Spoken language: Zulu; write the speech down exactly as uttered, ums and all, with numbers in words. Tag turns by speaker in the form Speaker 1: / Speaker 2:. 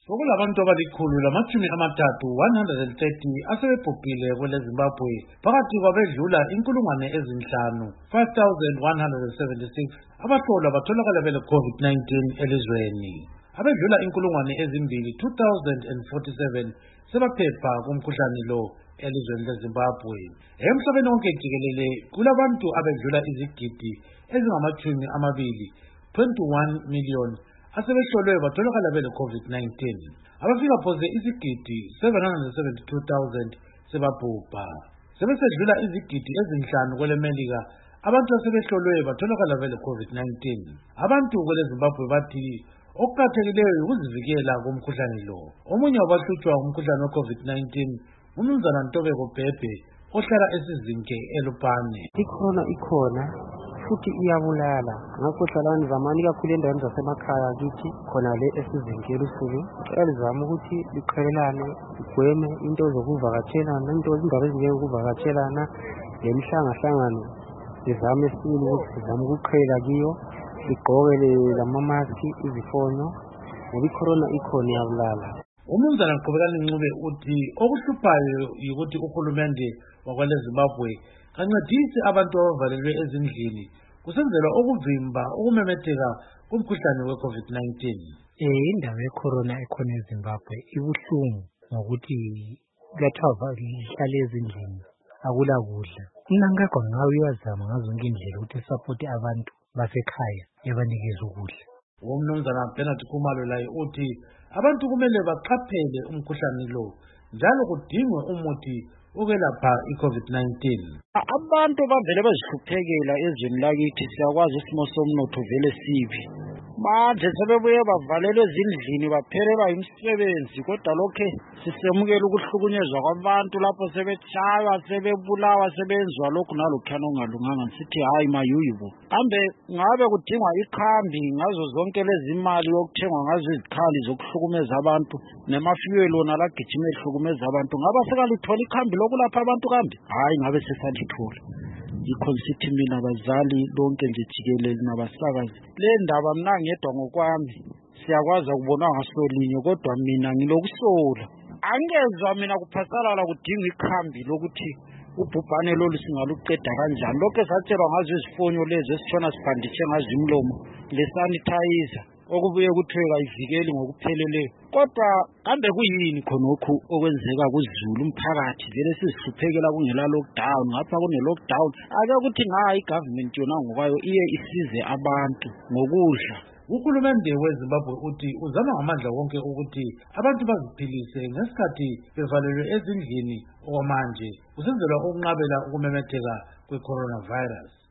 Speaker 1: Sokulabantu abalikhulu lamatshumi amathathu one hundred thirty asebebhubhile kwele Zimbabwe phakathi kwabedlula inkulungwane ezinhlanu five thousand one hundred seventy-six abahlolwa batholakala bele COVID nineteen elizweni. Abedlula inkulungwane ezimbili two thousand forty-seven sebaphepha kumkhuhlane lo elizweni leZimbabwe. Emhlabeni wonke jikelele kulabantu abedlula izigidi ezingamatshumi amabili twenty-one million asebehlolwe batholakala bele COVID nineteen. Abafika phose isigidi seven hundred seventy-two thousand sebabhubha. Sebesedlula izigidi ezinhlanu kwele Melika abantu asebehlolwe batholakala bele COVID nineteen. Abantu kwele Zimbabwe bathi okuqakathekileyo ukuzivikela kumkhuhlane lo. Omunye wabahlutshwa umkhuhlane we COVID nineteen uMnumzana Ntobeko Bhebhe ohlala esizinke eLupane.
Speaker 2: Ikhona ikhona futhi iyabulala. Ngakho hlalani zamani kakhulu endaweni zasemakhaya kithi khona le esizinke elusuku. Elizama ukuthi liqhelelane igweme into zokuvakatshelana into izindaba ezinjengokuvakatshelana lemihlangahlangano. Sizame sibili ukuthi sizame ukuqhela kiyo sigqoke lamamaski izifonyo ngoba icorona ikhona iyabulala.
Speaker 1: Umnumzana Qhubekani Ncube uthi okuhluphayo yikuthi uhulumende wakwele Zimbabwe kancedisi abantu abavalelwe ezindlini kusenzelwa ukuvimba ukumemetheka kumkhuhlane we COVID nineteen.
Speaker 3: Eh indaba yecorona ekhona eZimbabwe ibuhlungu ngokuthi kuyathava ihlale ezindlini akula kudla. Mina ngakho ngawe uyazama ngazonke indlela ukuthi support abantu basekhaya yabanikeza ukudla.
Speaker 1: Umnumzana Bernard Khumalo laye uthi abantu kumele baqaphele umkhuhlane lo njalo kudingwe umuthi ukwelapha iCovid nineteen.
Speaker 4: Abantu bavele bazihluphekela ezweni lakithi siyakwazi isimo somnotho vele sibi. Manje sebebuye bavalelwe ezindlini baphelelwa imisebenzi kodwa lokho sisemukela ukuhlukunyezwa kwabantu lapho sebetshaywa sebebulawa sebenzwa lokhu nalokhana ongalunganga sithi hayi mayuyibo. Kambe ngabe kudingwa ikhambi ngazo zonke lezi imali yokuthengwa ngazo izikhali zokuhlukumeza abantu nemafuelo nalagijima ehlukumeza abantu ngaba sekalithola ikhambi lokulapha abantu kambe hayi ngabe sesalithola. Ikhonsithi mina bazali lonke nje jikelele nabasakazi le ndaba mina ngedwa ngokwami siyakwazi ukubona ngasolinye kodwa mina ngilokusola angezwa mina kuphasalala kudinga ikhambi lokuthi ubhubhane lolu singaluqeda kanjani lokho esatshelwa ngazo izifonyo lezi esithona sibhanditshe ngazo imlomo le sanitizer okubuye kuthiwe kayivikeli ngokupheleleyo kodwa kambe kuyini khonokho okwenzeka kuZulu umphakathi vele sizihluphekela kungela lockdown ngapha kune lockdown ake ukuthi ngayi government yona ngokwayo iye isize abantu ngokudla.
Speaker 1: Uhulumende weZimbabwe uthi uzama ngamandla wonke ukuthi abantu baziphilise ngesikhathi bevalelwe ezindlini okwamanje kusenzelwa ukunqabela ukumemetheka kwe coronavirus.